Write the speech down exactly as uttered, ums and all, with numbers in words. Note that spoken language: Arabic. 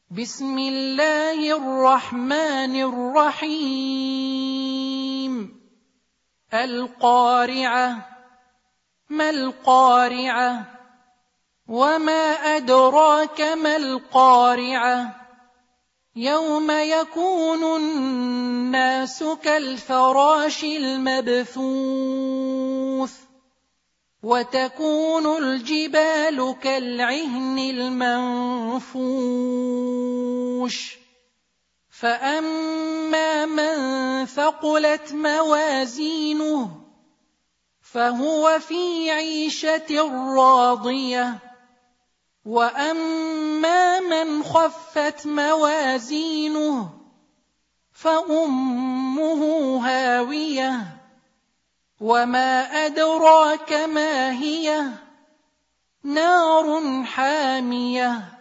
بسم الله الرحمن الرحيم القارعة ما القارعة وما أدراك ما القارعة يوم يكون الناس كالفراش المبثوث وتكون الجبال كالعهن المنفوش فأما من ثقلت موازينه فهو في عيشة راضية وأما من خفت موازينه فأمه هاوية وما أدراك ما هي نار حامية